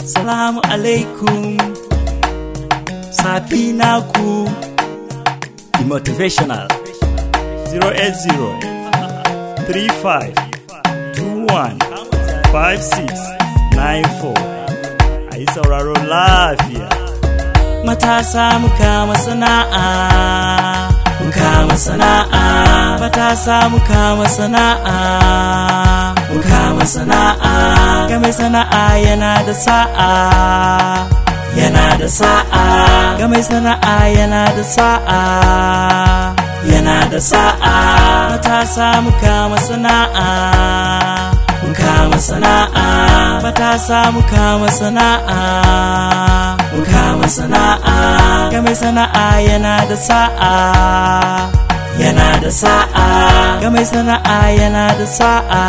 Salamu alaikum, safi naku, the motivational 080-35-21-56-94. Ayi sauraro lafiya. Matasa mu kama sana'a, mu kama sana'a. Matasa mu kama sana'a, mu kama sana'a. Ga mai sana'a yana da sa'a, yana da sa'a. Ga mai sana'a yana da sa'a, yana da sa'a. Matasa mu kama sana'a, mu kama sana'a. Matasa mu kama sana'a, mu kama sana'a. Ga mai sana'a yana da sa'a, yana da sa'a. Ga mai sana'a yana da sa'a,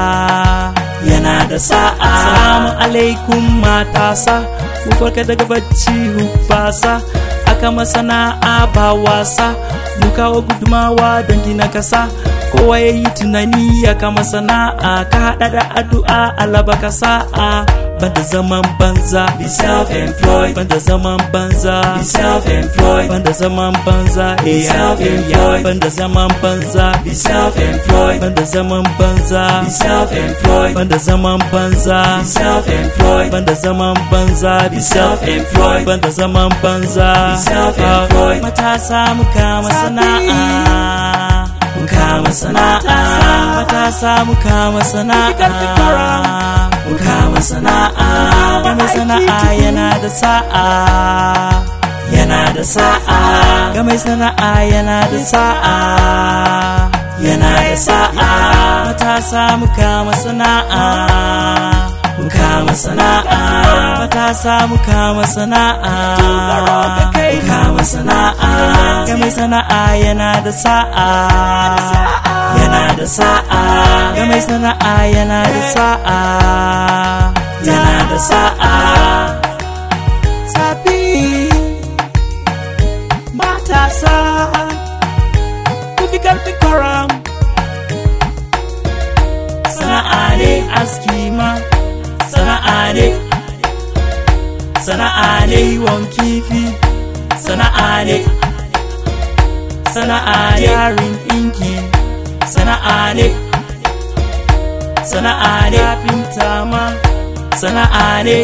yana da sa'a. Salamu alaikum matasa, mu farka daga bacci hubbasa. Aka masana'a ba wasa, mu kawo gudumawa don gina kasa. Kowa ya yi tunani ya kama sana'a, ka haɗa da addu'a alaba ka sa'a. Banda zaman banza, be self-employed. Banda zaman banza, be self-employed. Banda zaman banza, be self-employed. Banda zaman banza, be self-employed. Banda zaman banza, be self-employed. Banda zaman banza, be self-employed. Banda zaman banza, be self-employed. Banda zaman banza, be self-employed. Matasa mu kama sana'a, mu kama sana'a. Matasa mu kama sana'a, mu kama sana'a. Ga mai sana'a yana da sa'a, yana da sa'a. Ga mai sana'a yana da sa'a, yana da sa'a. Matasa mu kama sana'a, mu kama sana'a. Matasa mu kama sana'a, mu kama sana'a. Ga mai sana'a yana da sa'a, yana da sa'a. Ga mai sana'a yana da sa'a, yana da sa'a. Safi matasa, ku fi karfin kwaram. Sana'a ne aski ma, sana'a ne, sana'a ne yiwon kifi, sana'a ne, sana'a ne yarin ɗinki, sana'a ne, sana'a ne pinta ma, sana'a ne,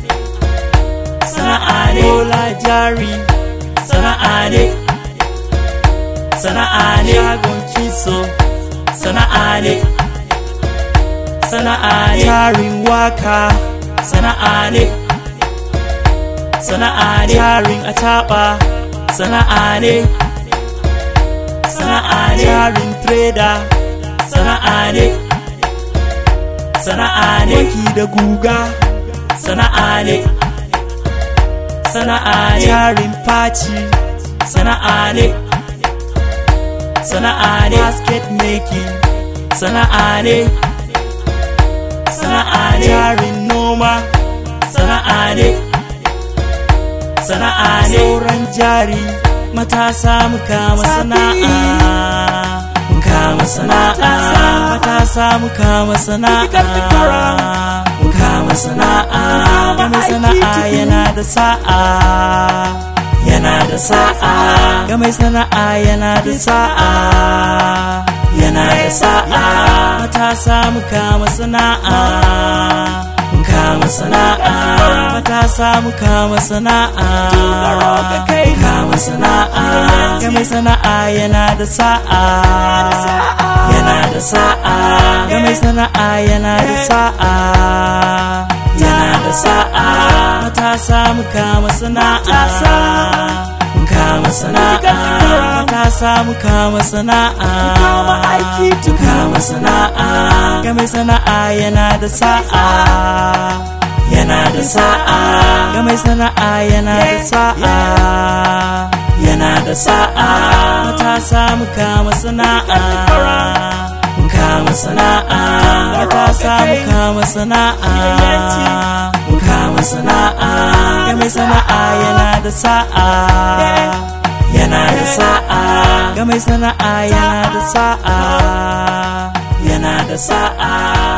sana'a ne bola jari, sana'a ne, sana'a ne shagon kiso, sana'a ne, sana'a ne jarin waka, sana'a ne, sana'a ne jarin ataba, sana'a ne, sana'a ne jarin trader, sana'a ne, sana'a ne wanki da guga, sana'a ne, sana'a ne jarin faci, sana'a ne, sana'a ne basket making, sana'a ne, sana'a ne jarin noma, sana'a ne, sana'a ne sauran jari. Matasa mu kama sana'a, mu kama sana'a. Matasa mu kama sana'a, mu kama sana'a. Ga mai sana'a yana da sa'a, yana da sa'a. Ga mai sana'a yana da sa'a, yana da sa'a. Matasa mu kama sana'a, mu kama sana'a. Matasa mu kama sana'a, mu kama sana'a. Ga mai sana'a yana da sa'a, yana da sa'a. Ga mai sana'a yana da sa'a, yana da sa'a. Matasa mu kama sana'a, mu kama sana'a. Matasa mu kama sana'a, mu kama sana'a. Ga mai sana'a yana da sa'a, yana da sa'a. Ga mai sana'a yana da sa'a, yana da sa'a. Matasa mu kama sana'a, mu kama sana'a. Matasa mu kama sana'a, mu kama sana'a. Ga mai sana'a yana da sa'a, yana da sa'a. Ga mai sana'a yana da sa'a, yana da sa'a.